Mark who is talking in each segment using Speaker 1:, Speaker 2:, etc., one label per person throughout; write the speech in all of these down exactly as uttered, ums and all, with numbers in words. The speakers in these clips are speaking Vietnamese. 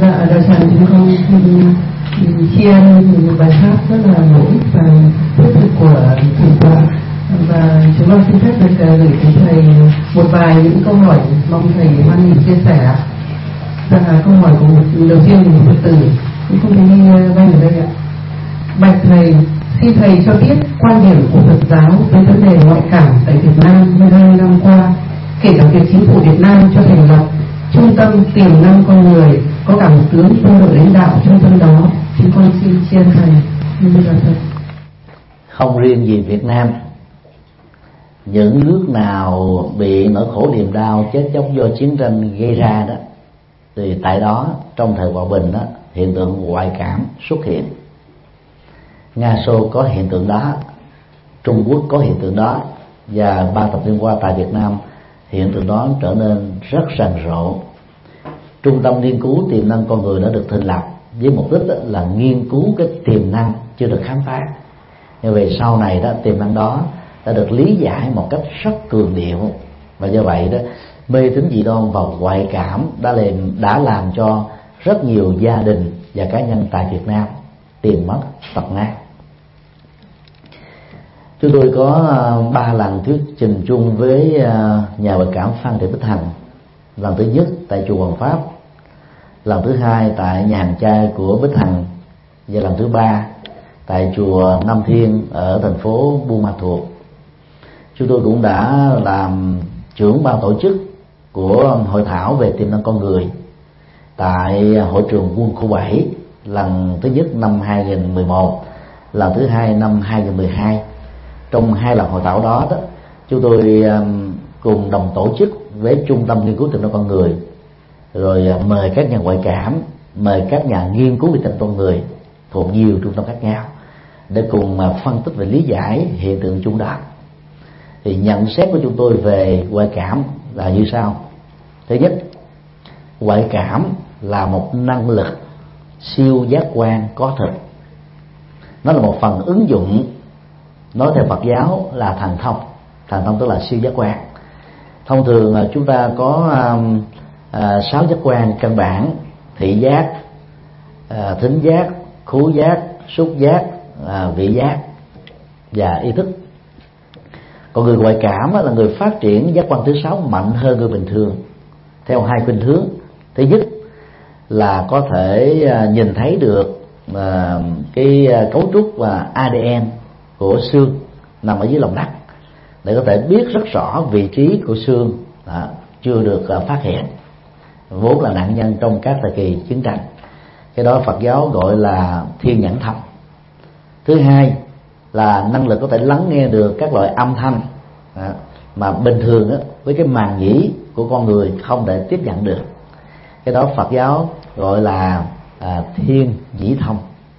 Speaker 1: Dạ, đạo tràng chúng con tri ân bài hát rất là bổ ích và thiết thực của thầy tọa, và chúng con xin phép được gửi đến thầy một vài những câu hỏi mong thầy hoan hỷ chia sẻ. Và câu hỏi của một đầu tiên của một Phật tử cũng không thấy ghi danh ở đây ạ. Bạch thầy, xin thầy cho biết quan điểm của Phật giáo về vấn đề ngoại cảm tại Việt Nam hơn hai mươi năm qua, kể cả việc chính phủ Việt Nam cho thành lập trung tâm tiềm năng con người, có cả một tướng quân đội lãnh đạo trung tâm đó. Chúng con xin chia thầy như là thật.
Speaker 2: Không riêng gì Việt Nam, những nước nào bị nỗi khổ niềm đau chết chóc do chiến tranh gây ra đó, thì tại đó trong thời hòa bình đó, hiện tượng ngoại cảm xuất hiện. Nga Xô có hiện tượng đó, Trung Quốc có hiện tượng đó, và ba thập niên qua tại Việt Nam hiện tượng đó trở nên rất rầm rộ. Trung tâm nghiên cứu tiềm năng con người đã được thành lập với mục đích là nghiên cứu cái tiềm năng chưa được khám phá. Như vậy sau này đó, tiềm năng đó đã được lý giải một cách rất cường điệu, và do vậy đó mê tín dị đoan và ngoại cảm đã làm đã làm cho rất nhiều gia đình và cá nhân tại Việt Nam tiền mất tật mang. Chúng tôi có ba lần thuyết trình chung với nhà ngoại cảm Phan Thị Bích Hằng. Lần thứ nhất tại chùa Hoàng Pháp, lần thứ hai tại nhà hàng chay của Bích Hằng, và lần thứ ba tại chùa Nam Thiên ở thành phố Buôn Ma Thuột. Chúng tôi cũng đã làm trưởng ban tổ chức của hội thảo về tiềm năng con người tại hội trường Quân khu bảy, lần thứ nhất năm hai nghìn không trăm mười một, lần thứ hai năm hai nghìn không trăm mười hai. Trong hai lần hội thảo đó, đó chúng tôi cùng đồng tổ chức với Trung tâm Nghiên cứu Tiềm năng con người, rồi mời các nhà ngoại cảm, mời các nhà nghiên cứu về tiềm năng con người thuộc nhiều trung tâm khác nhau để cùng phân tích và lý giải hiện tượng chung đó. Thì nhận xét của chúng tôi về ngoại cảm là như sau. Thứ nhất, ngoại cảm là một năng lực siêu giác quan có thực. Nó là một phần ứng dụng, nói theo Phật giáo là thần thông. Thần thông tức là siêu giác quan. Thông thường chúng ta có sáu uh, uh, giác quan căn bản: thị giác, uh, thính giác, khứu giác, xúc giác, uh, vị giác và ý thức. Còn người ngoại cảm là người phát triển giác quan thứ sáu mạnh hơn người bình thường theo hai khuynh hướng. Thứ nhất là có thể nhìn thấy được cái cấu trúc và a đê en của xương nằm ở dưới lòng đất, để có thể biết rất rõ vị trí của xương đó, chưa được phát hiện, vốn là nạn nhân trong các thời kỳ chiến tranh. Cái đó Phật giáo gọi là thiên nhãn thông. Thứ hai là năng lực có thể lắng nghe được các loại âm thanh đó, mà bình thường đó, với cái màng nhĩ của con người không thể tiếp nhận được. Cái đó Phật giáo gọi là à, thiên nhĩ thông.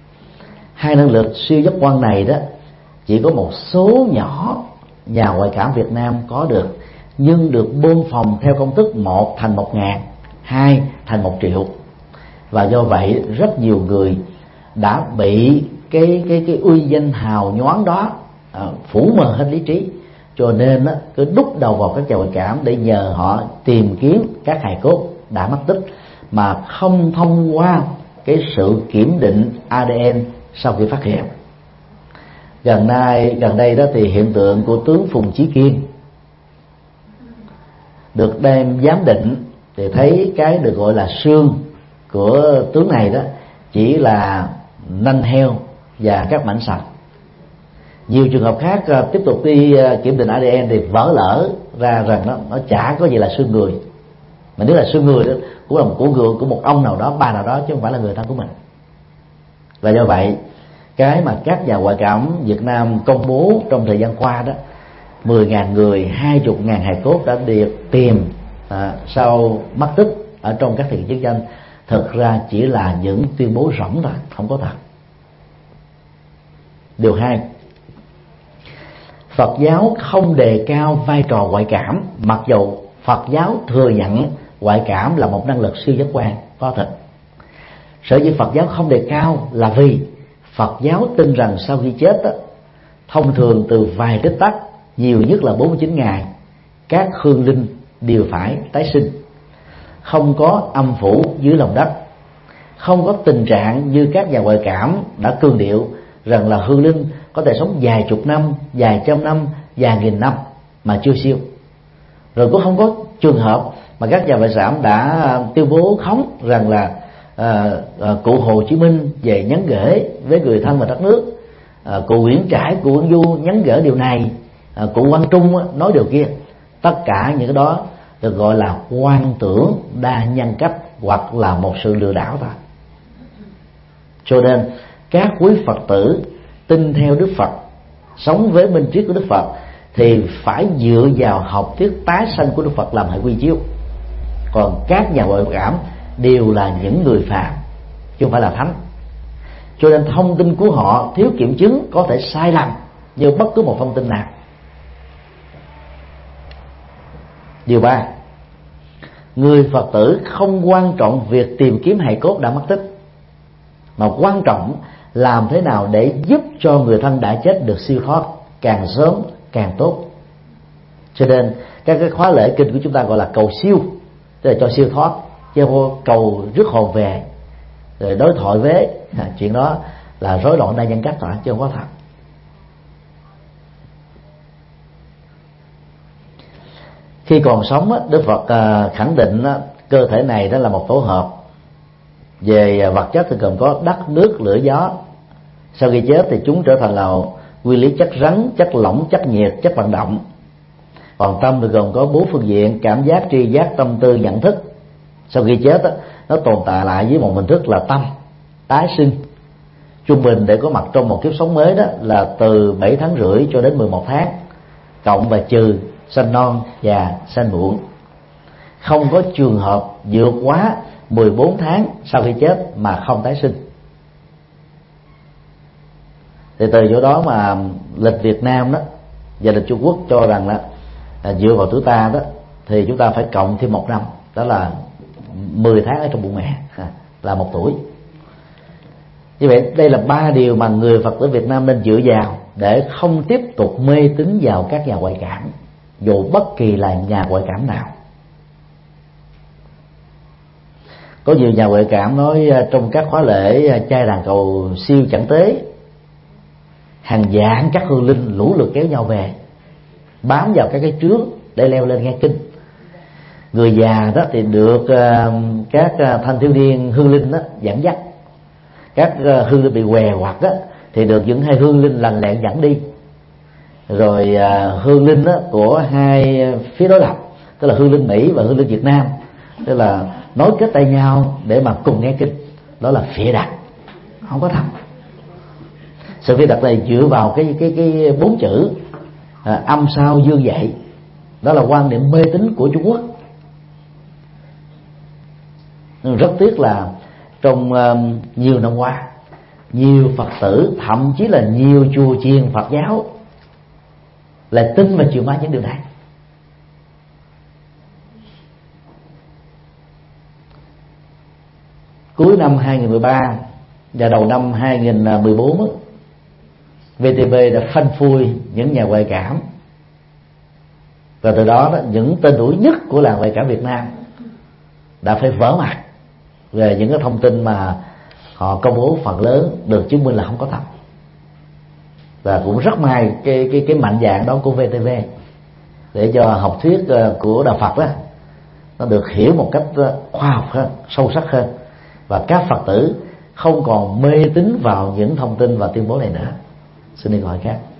Speaker 2: Hai năng lực siêu giác quan này đó chỉ có một số nhỏ nhà ngoại cảm Việt Nam có được, nhưng được bơm phòng theo công thức một thành một ngàn, hai thành một triệu. Và do vậy rất nhiều người đã bị cái cái cái uy danh hào nhoáng đó à, phủ mờ hết lý trí, cho nên á, cứ đúc đầu vào các nhà ngoại cảm để nhờ họ tìm kiếm các hài cốt đã mất tích, mà không thông qua cái sự kiểm định a đê en sau khi phát hiện. Gần đây gần đây đó thì hiện tượng của tướng Phùng Chí Kiên được đem giám định thì thấy cái được gọi là xương của tướng này đó chỉ là nanh heo và các mảnh sành. Nhiều trường hợp khác uh, tiếp tục đi uh, kiểm định a đê en thì vỡ lỡ ra rằng nó nó chả có gì là xương người, mà nếu là xương người đó cũng là một của người của một ông nào đó, bà nào đó, chứ không phải là người thân của mình. Và do vậy cái mà các nhà ngoại cảm Việt Nam công bố trong thời gian qua đó, mười ngàn người, hai mươi ngàn hài cốt đã được tìm à, sau mất tích ở trong các thời kỳ chiến tranh, thực ra chỉ là những tuyên bố rỗng thôi, không có thật. Điều hai, Phật giáo không đề cao vai trò ngoại cảm, mặc dù Phật giáo thừa nhận ngoại cảm là một năng lực siêu giác quan có thực. Sở dĩ Phật giáo không đề cao là vì Phật giáo tin rằng sau khi chết đó, thông thường từ vài tích tắc, nhiều nhất là bốn mươi chín ngày, các hương linh đều phải tái sinh, không có âm phủ dưới lòng đất. không có tình trạng như các nhà ngoại cảm đã cương điệu rằng là hương linh có thể sống vài chục năm, vài trăm năm, vài nghìn năm mà chưa siêu. Rồi cũng không có trường hợp mà các nhà ngoại cảm đã tuyên bố khống rằng là à, à, cụ Hồ Chí Minh về nhắn gửi với người thân và đất nước, à, cụ Nguyễn Trãi, cụ Nguyễn Du nhắn gửi điều này, à, cụ Quang Trung nói điều kia. Tất cả những cái đó được gọi là quan tưởng đa nhân cách hoặc là một sự lừa đảo thôi. Cho nên các quý Phật tử tin theo Đức Phật, sống với minh triết của Đức Phật thì phải dựa vào học thuyết tái sanh của Đức Phật làm hệ quy chiếu. Còn các nhà ngoại cảm đều là những người phàm chứ không phải là thánh. Cho nên thông tin của họ thiếu kiểm chứng, có thể sai lầm như bất cứ một thông tin nào. Điều ba, người Phật tử không quan trọng việc tìm kiếm hài cốt đã mất tích, mà quan trọng làm thế nào để giúp cho người thân đã chết được siêu thoát, càng sớm càng tốt. Cho nên các cái khóa lễ kinh của chúng ta gọi là cầu siêu, tức là cho siêu thoát, chứ không cầu rước hồn về rồi đối thoại với à, chuyện đó là rối loạn đa nhân cách rồi, chứ không có thật. Khi còn sống, Đức Phật khẳng định cơ thể này đó là một tổ hợp về vật chất thì gồm có đất, nước, lửa, gió. Sau khi chết thì chúng trở thành là nguyên lý chất rắn, chất lỏng, chất nhiệt, chất vận động. Còn tâm thì gồm có bốn phương diện: cảm giác, tri giác, tâm tư, nhận thức. Sau khi chết nó tồn tại lại với một hình thức là tâm, tái sinh. Trung bình để có mặt trong một kiếp sống mới đó là từ bảy tháng rưỡi cho đến mười một tháng, cộng và trừ sanh non và sanh muộn. Không có trường hợp vượt quá mười bốn tháng sau khi chết mà không tái sinh. Thì từ chỗ đó mà lịch Việt Nam đó và lịch Trung Quốc cho rằng đó, là dựa vào tuổi ta đó thì chúng ta phải cộng thêm một năm, đó là mười tháng ở trong bụng mẹ, là một tuổi. Như vậy đây là ba điều mà người Phật tử Việt Nam nên dựa vào để không tiếp tục mê tín vào các nhà ngoại cảm, dù bất kỳ là nhà ngoại cảm nào. Có nhiều nhà ngoại cảm nói trong các khóa lễ trai đàn cầu siêu chẳng tế, hàng vạn các hương linh lũ lượt kéo nhau về, bám vào các cái trướng để leo lên nghe kinh. Người già đó thì được uh, các uh, thanh thiếu niên hương linh đó dẫn dắt. Các uh, hương linh bị què quặt đó thì được những hai hương linh lành lẹn dẫn đi. Rồi uh, hương linh đó của hai phía đối lập, tức là hương linh Mỹ và hương linh Việt Nam, tức là nối kết tay nhau để mà cùng nghe kinh. Đó là phịa đặt, không có thật. Sự phịa đặt này dựa vào cái cái cái bốn chữ à, âm sao dương dậy. Đó là quan niệm mê tín của Trung Quốc. Rất tiếc là trong uh, nhiều năm qua, nhiều Phật tử, thậm chí là nhiều chùa chiền Phật giáo lại tin và chịu mang những điều này. Cuối năm hai không một ba và đầu năm hai không một bốn, vê tê vê đã phanh phui những nhà ngoại cảm, và từ đó, đó những tên tuổi nhất của làng ngoại cảm Việt Nam đã phải vỡ mặt về những cái thông tin mà họ công bố phần lớn được chứng minh là không có thật. Và cũng rất may cái cái cái mạnh dạn đó của vê tê vê để cho học thuyết của đạo Phật đó nó được hiểu một cách khoa học hơn, sâu sắc hơn, và các Phật tử không còn mê tín vào những thông tin và tuyên bố này nữa. Xin đi gọi khác.